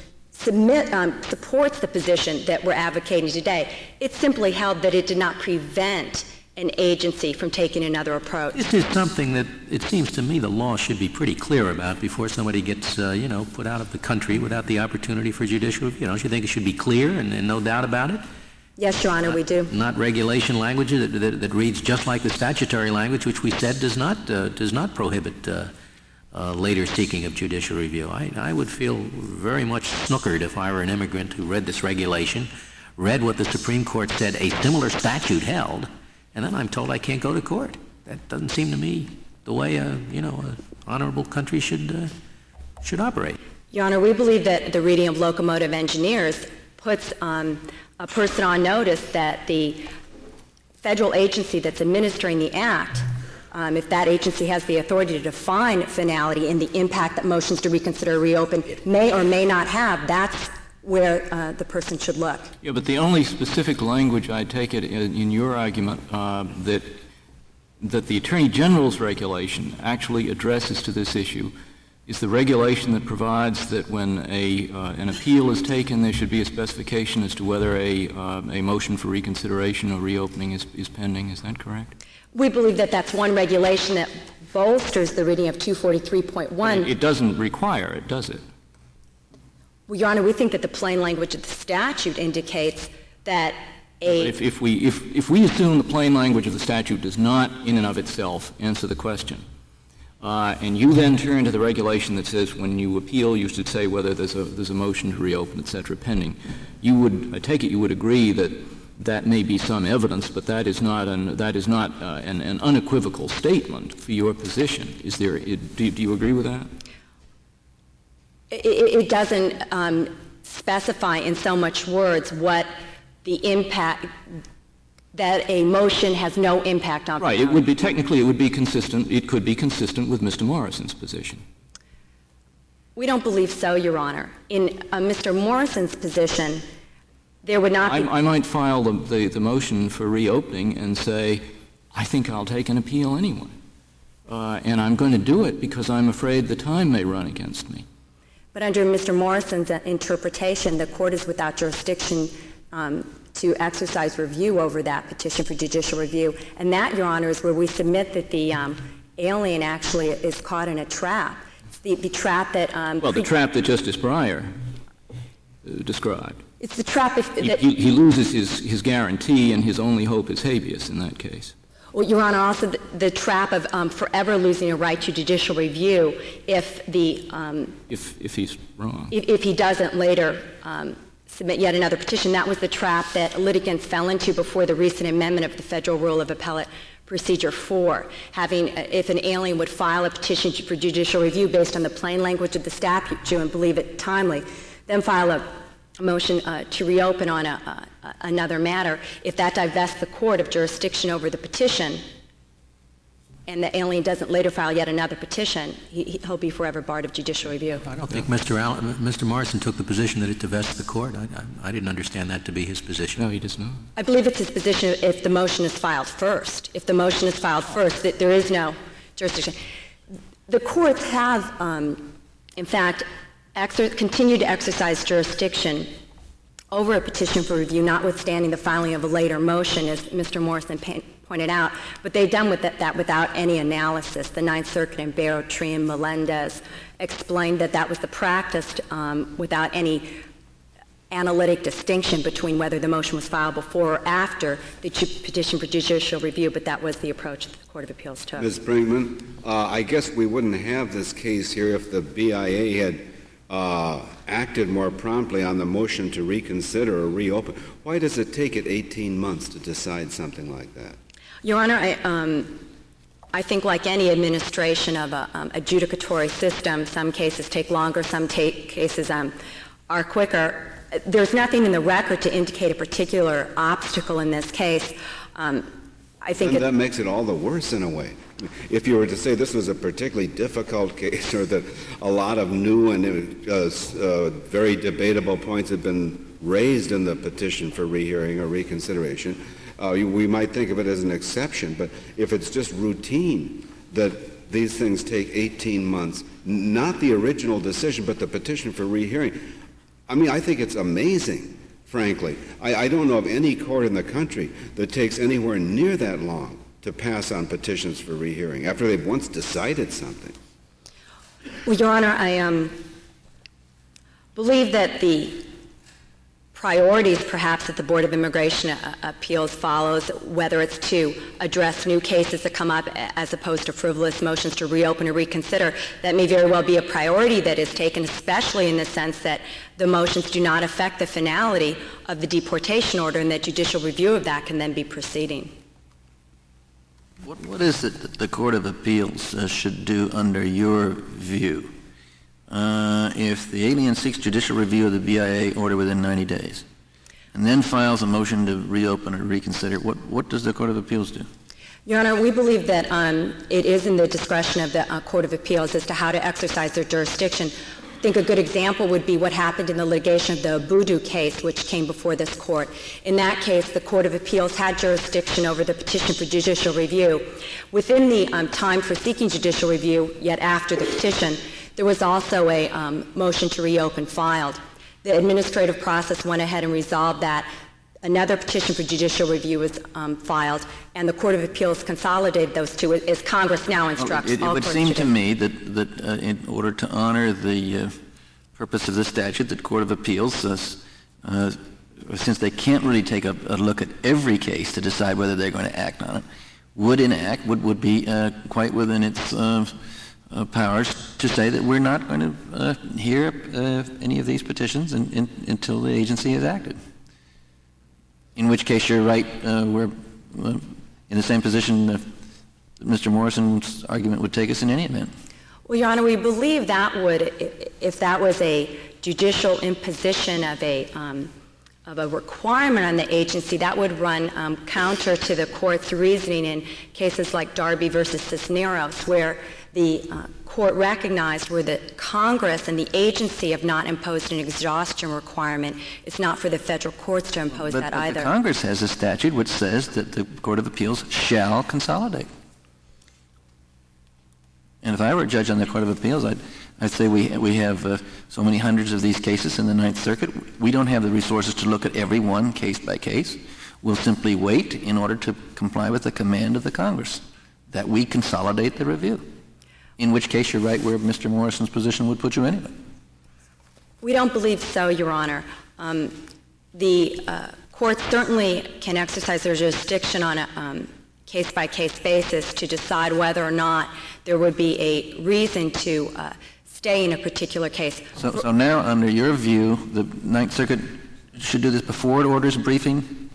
supports the position that we're advocating today. It simply held that it did not prevent an agency from taking another approach. This is something that it seems to me the law should be pretty clear about before somebody gets, put out of the country without the opportunity for judicial review. Don't you think it should be clear and no doubt about it? Yes, Your Honor, we do. Not regulation language that reads just like the statutory language, which we said does not prohibit later seeking of judicial review. I would feel very much snookered if I were an immigrant who read this regulation, read what the Supreme Court said a similar statute held, and then I'm told I can't go to court. That doesn't seem to me the way an honorable country should operate. Your Honor, we believe that the reading of locomotive engineers puts a person on notice that the federal agency that's administering the act, if that agency has the authority to define finality and the impact that motions to reconsider or reopen may or may not have, that's where the person should look. Yeah, but the only specific language, I take it, in your argument that the Attorney General's regulation actually addresses to this issue is the regulation that provides that when an appeal is taken, there should be a specification as to whether a motion for reconsideration or reopening is pending. Is that correct? We believe that that's one regulation that bolsters the reading of 243.1. It doesn't require it, does it? Well, Your Honor, we think that the plain language of the statute indicates that If we assume the plain language of the statute does not, in and of itself, answer the question, and you then turn to the regulation that says when you appeal, you should say whether there's a motion to reopen, et cetera, pending, I take it you would agree that may be some evidence, but that is not an unequivocal statement for your position. Do you agree with that? It doesn't specify in so much words what the impact, that a motion has no impact on. Right. It would be technically, it would be consistent. It could be consistent with Mr. Morrison's position. We don't believe so, Your Honor. In Mr. Morrison's position, there would not be. I might file the motion for reopening and say, I think I'll take an appeal anyway, and I'm going to do it because I'm afraid the time may run against me. But under Mr. Morrison's interpretation, the court is without jurisdiction to exercise review over that petition for judicial review. And that, Your Honor, is where we submit that the alien actually is caught in a trap. The trap that... the trap that Justice Breyer described. It's the trap... He loses his guarantee, and his only hope is habeas in that case. Well, Your Honor, also the trap of forever losing a right to judicial review if the... if he's wrong. If he doesn't later submit yet another petition. That was the trap that litigants fell into before the recent amendment of the Federal Rule of Appellate Procedure 4. If an alien would file a petition for judicial review based on the plain language of the statute and believe it timely, then file a motion to reopen on another matter, if that divests the court of jurisdiction over the petition and the alien doesn't later file yet another petition, he'll be forever barred of judicial review. I don't think Mr. Morrison took the position that it divests the court. I didn't understand that to be his position. No, he does not. I believe it's his position if the motion is filed first. If the motion is filed first, that there is no jurisdiction. The courts have, in fact, continued to exercise jurisdiction over a petition for review, notwithstanding the filing of a later motion, as Mr. Morrison pointed out, but they've done that without any analysis. The Ninth Circuit in Barrow, Tree, and Melendez explained that was the practice without any analytic distinction between whether the motion was filed before or after the petition for judicial review, but that was the approach that the Court of Appeals took. Ms. Brinkman, I guess we wouldn't have this case here if the BIA had acted more promptly on the motion to reconsider or reopen. Why does it take it 18 months to decide something like that? Your Honor, I think like any administration of a adjudicatory system, some cases take longer, some cases are quicker. There's nothing in the record to indicate a particular obstacle in this case. I think that makes it all the worse in a way. If you were to say this was a particularly difficult case or that a lot of new and very debatable points had been raised in the petition for rehearing or reconsideration, we might think of it as an exception. But if it's just routine that these things take 18 months, not the original decision, but the petition for rehearing, I think it's amazing, frankly. I don't know of any court in the country that takes anywhere near that long to pass on petitions for rehearing after they've once decided something. Well, Your Honor, I believe that the priorities perhaps that the Board of Immigration Appeals follows, whether it's to address new cases that come up as opposed to frivolous motions to reopen or reconsider, that may very well be a priority that is taken, especially in the sense that the motions do not affect the finality of the deportation order and that judicial review of that can then be proceeding. What is it that the Court of Appeals should do under your view if the alien seeks judicial review of the BIA order within 90 days and then files a motion to reopen or reconsider? What does the Court of Appeals do? Your Honor, we believe that it is in the discretion of the Court of Appeals as to how to exercise their jurisdiction. I think a good example would be what happened in the litigation of the Boudou case, which came before this court. In that case, the Court of Appeals had jurisdiction over the petition for judicial review. Within the time for seeking judicial review, yet after the petition, there was also a motion to reopen filed. The administrative process went ahead and resolved that. Another petition for judicial review was filed, and the Court of Appeals consolidated those two as Congress now instructs. It would seem to me that in order to honor the purpose of this statute, that Court of Appeals, since they can't really take a look at every case to decide whether they're going to act on it, would be quite within its powers to say that we're not going to hear any of these petitions until the agency has acted. In which case, you're right, we're in the same position that Mr. Morrison's argument would take us in any event. Well, Your Honor, we believe that would, if that was a judicial imposition of a requirement on the agency, that would run counter to the court's reasoning in cases like Darby versus Cisneros, where the court recognized where the Congress and the agency have not imposed an exhaustion requirement. It's not for the federal courts to impose that either. But Congress has a statute which says that the Court of Appeals shall consolidate. And if I were a judge on the Court of Appeals, I'd say we have so many hundreds of these cases in the Ninth Circuit. We don't have the resources to look at every one case by case. We'll simply wait in order to comply with the command of the Congress that we consolidate the review. In which case, you're right where Mr. Morrison's position would put you anyway. We don't believe so, Your Honor. The court certainly can exercise their jurisdiction on a case-by-case basis to decide whether or not there would be a reason to stay in a particular case. So now, under your view, the Ninth Circuit should do this before it orders a briefing?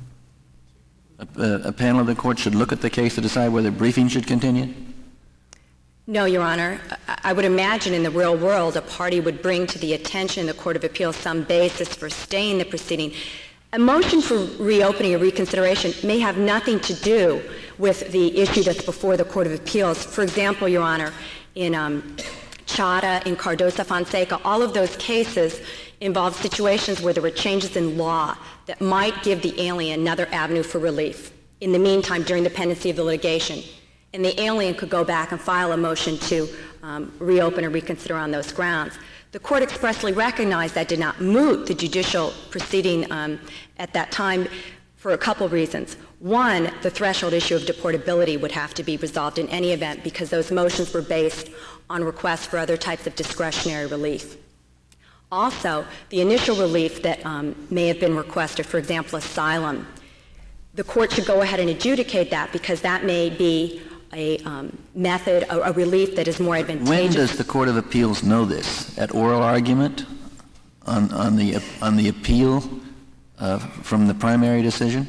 A panel of the court should look at the case to decide whether briefing should continue? No, Your Honor. I would imagine in the real world a party would bring to the attention of the Court of Appeals some basis for staying the proceeding. A motion for reopening or reconsideration may have nothing to do with the issue that's before the Court of Appeals. For example, Your Honor, in Chadha, in Cardoso-Fonseca, all of those cases involved situations where there were changes in law that might give the alien another avenue for relief in the meantime during the pendency of the litigation. And the alien could go back and file a motion to reopen or reconsider on those grounds. The court expressly recognized that did not moot the judicial proceeding at that time for a couple reasons. One, the threshold issue of deportability would have to be resolved in any event because those motions were based on requests for other types of discretionary relief. Also, the initial relief that may have been requested, for example, asylum, the court should go ahead and adjudicate that because that may be a method, a relief that is more advantageous. When does the Court of Appeals know this? At oral argument? On the appeal from the primary decision?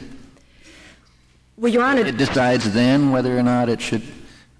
Well, Your Honor, it decides then whether or not it should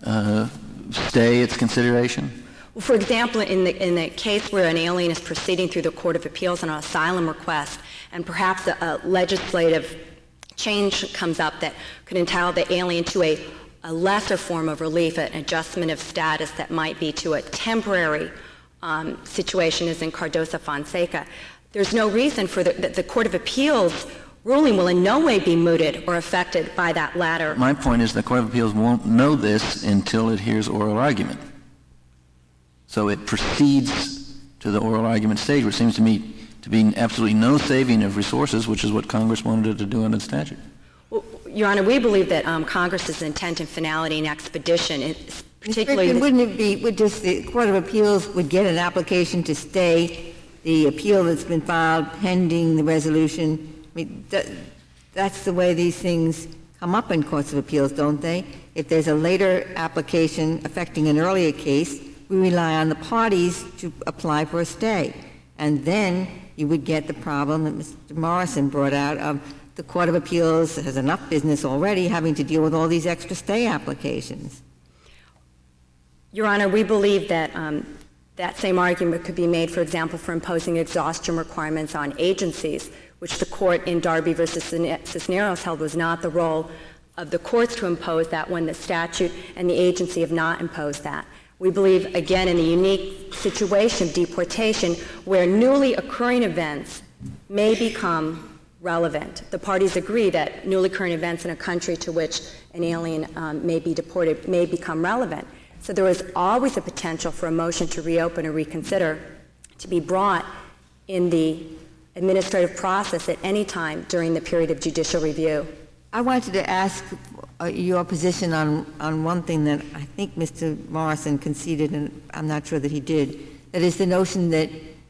stay its consideration? Well, for example, in the case where an alien is proceeding through the Court of Appeals on an asylum request, and perhaps a legislative change comes up that could entitle the alien to a lesser form of relief, an adjustment of status that might be to a temporary situation as in Cardoso-Fonseca. There's no reason for the Court of Appeals ruling will in no way be mooted or affected by that latter. My point is the Court of Appeals won't know this until it hears oral argument. So it proceeds to the oral argument stage, which seems to me to be absolutely no saving of resources, which is what Congress wanted it to do in its statute. Well, Your Honor, we believe that Congress's intent and finality and expedition is particularly... Wouldn't it be, would just the Court of Appeals would get an application to stay the appeal that's been filed pending the resolution? I mean, that's the way these things come up in courts of appeals, don't they? If there's a later application affecting an earlier case, we rely on the parties to apply for a stay. And then you would get the problem that Mr. Morrison brought out of the Court of Appeals has enough business already having to deal with all these extra stay applications. Your Honor, we believe that that same argument could be made, for example, for imposing exhaustion requirements on agencies, which the court in Darby versus Cisneros held was not the role of the courts to impose that when the statute and the agency have not imposed that. We believe, again, in the unique situation of deportation where newly occurring events may become relevant. The parties agree that newly occurring events in a country to which an alien may be deported may become relevant. So there is always a potential for a motion to reopen or reconsider to be brought in the administrative process at any time during the period of judicial review. I wanted to ask your position on one thing that I think Mr. Morrison conceded, and I'm not sure that he did. That is the notion that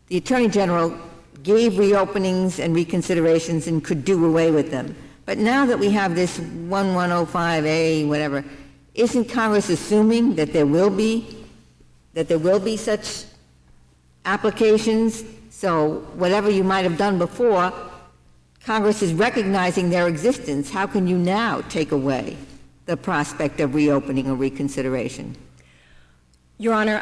the Attorney General gave reopenings and reconsiderations and could do away with them. But now that we have this 1105A, whatever, isn't Congress assuming that there will be such applications? So whatever you might have done before, Congress is recognizing their existence. How can you now take away the prospect of reopening or reconsideration? Your Honor,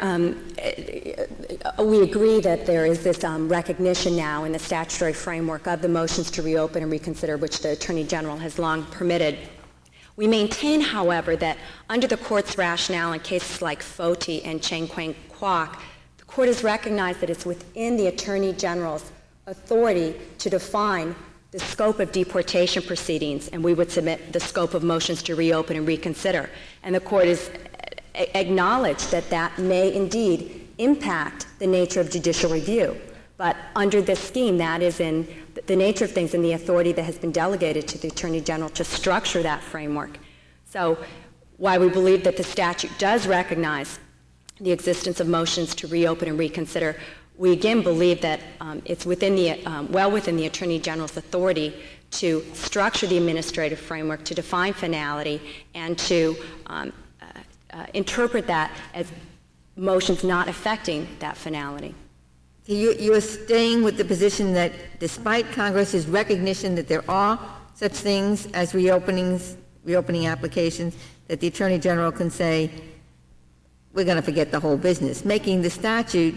we agree that there is this recognition now in the statutory framework of the motions to reopen and reconsider, which the Attorney General has long permitted. We maintain, however, that under the Court's rationale in cases like Foti and Cheng Quang Kwok, the Court has recognized that it's within the Attorney General's authority to define the scope of deportation proceedings, and we would submit the scope of motions to reopen and reconsider. And the Court has acknowledged that that may indeed impact the nature of judicial review. But under this scheme, that is in the nature of things and the authority that has been delegated to the Attorney General to structure that framework. So while we believe that the statute does recognize the existence of motions to reopen and reconsider, we again believe that it's within the, well within the Attorney General's authority to structure the administrative framework, to define finality, and to interpret that as motions not affecting that finality. You're staying with the position that despite Congress's recognition that there are such things as reopening applications, that the Attorney General can say, we're going to forget the whole business, making the statute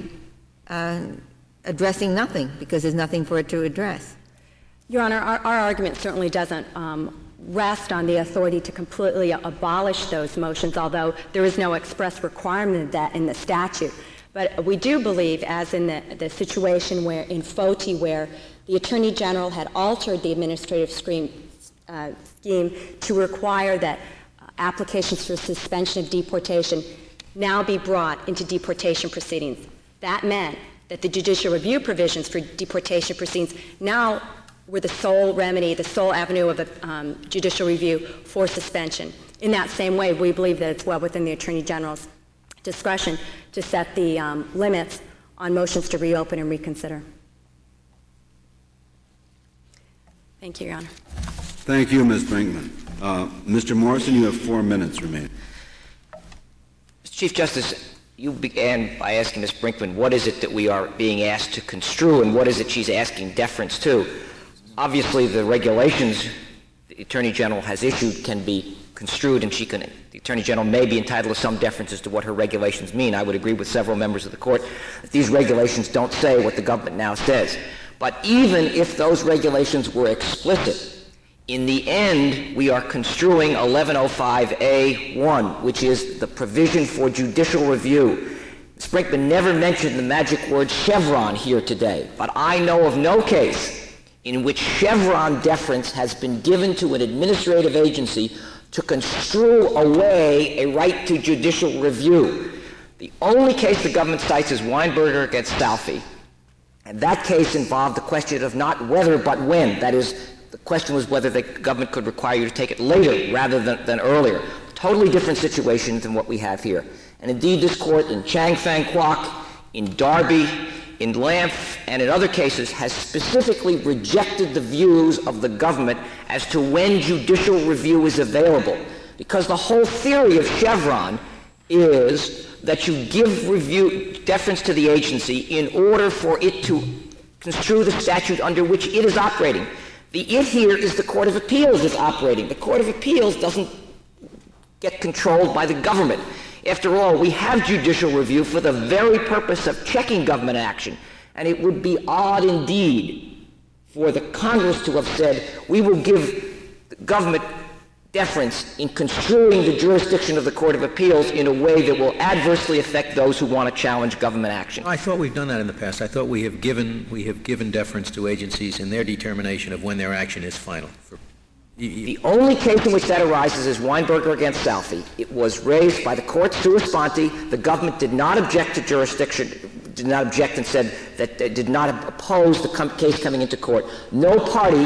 addressing nothing because there's nothing for it to address. Your Honor, our argument certainly doesn't rest on the authority to completely abolish those motions, although there is no express requirement of that in the statute. But we do believe, as in the situation where in Foti, where the Attorney General had altered the administrative scheme to require that applications for suspension of deportation now be brought into deportation proceedings. That meant that the judicial review provisions for deportation proceedings now were the sole remedy, the sole avenue of a judicial review for suspension. In that same way, we believe that it's well within the Attorney General's discretion to set the limits on motions to reopen and reconsider. Thank you, Your Honor. Thank you, Ms. Brinkman. Mr. Morrison, you have 4 minutes remaining. Mr. Chief Justice, you began by asking Ms. Brinkman, what is it that we are being asked to construe, and what is it she's asking deference to? Obviously, the regulations the Attorney General has issued can be construed, and the Attorney General may be entitled to some deference as to what her regulations mean. I would agree with several members of the Court that these regulations don't say what the government now says. But even if those regulations were explicit, in the end, we are construing 1105A1, which is the provision for judicial review. Ms. Brinkman never mentioned the magic word Chevron here today, but I know of no case in which Chevron deference has been given to an administrative agency to construe away a right to judicial review. The only case the government cites is Weinberger against Salfi, and that case involved the question of not whether but when. That is, the question was whether the government could require you to take it later rather than earlier. Totally different situation than what we have here. And indeed, this Court in Cheng Quang Kwok, in Darby, in Lampf, and in other cases has specifically rejected the views of the government as to when judicial review is available. Because the whole theory of Chevron is that you give review deference to the agency in order for it to construe the statute under which it is operating. The it here is the Court of Appeals is operating. The Court of Appeals doesn't get controlled by the government. After all, we have judicial review for the very purpose of checking government action. And it would be odd indeed for the Congress to have said, we will give the government deference in construing the jurisdiction of the Court of Appeals in a way that will adversely affect those who want to challenge government action. I thought we've done that in the past. I thought we have given deference to agencies in their determination of when their action is final. The only case in which that arises is Weinberger against Salfi. It was raised by the court sua sponte. The government did not object to jurisdiction, did not object and said that they did not oppose the case coming into court. No party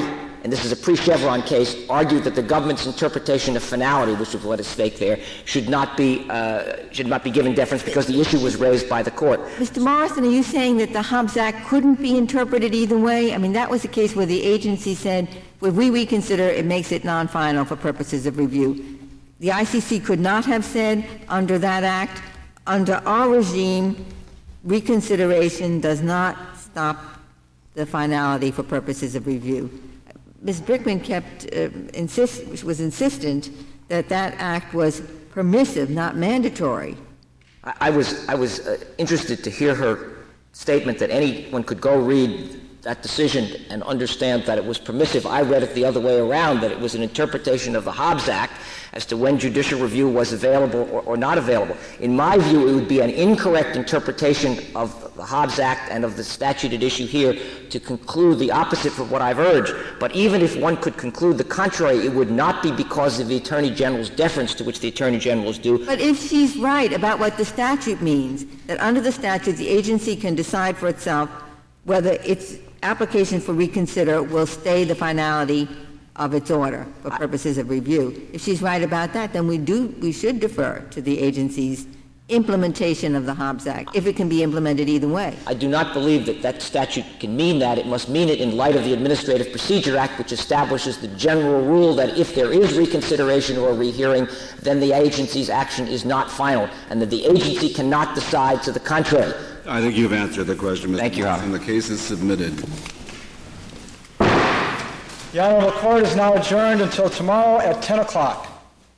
and this is a pre-Chevron case, argued that the government's interpretation of finality, which was what is at stake there, should not be given deference because the issue was raised by the court. Mr. Morrison, are you saying that the Hobbs Act couldn't be interpreted either way? I mean, that was a case where the agency said, if we reconsider, it makes it non-final for purposes of review. The ICC could not have said under that act, under our regime, reconsideration does not stop the finality for purposes of review. Ms. Brickman was insistent that that act was permissive, not mandatory. I was interested to hear her statement that anyone could go read that decision and understand that it was permissive. I read it the other way around, that it was an interpretation of the Hobbs Act as to when judicial review was available or not available. In my view, it would be an incorrect interpretation of the Hobbs Act and of the statute at issue here to conclude the opposite of what I've urged. But even if one could conclude the contrary, it would not be because of the Attorney General's deference to which the Attorney Generals do. But if she's right about what the statute means, that under the statute the agency can decide for itself whether its application for reconsider will stay the finality of its order for purposes of review. If she's right about that, then we should defer to the agency's implementation of the Hobbs Act, if it can be implemented either way. I do not believe that that statute can mean that. It must mean it in light of the Administrative Procedure Act, which establishes the general rule that if there is reconsideration or rehearing, then the agency's action is not final, and that the agency cannot decide to the contrary. I think you've answered the question, Mr. Thank you, Your Honor. And the case is submitted. The Honorable Court is now adjourned until tomorrow at 10 o'clock.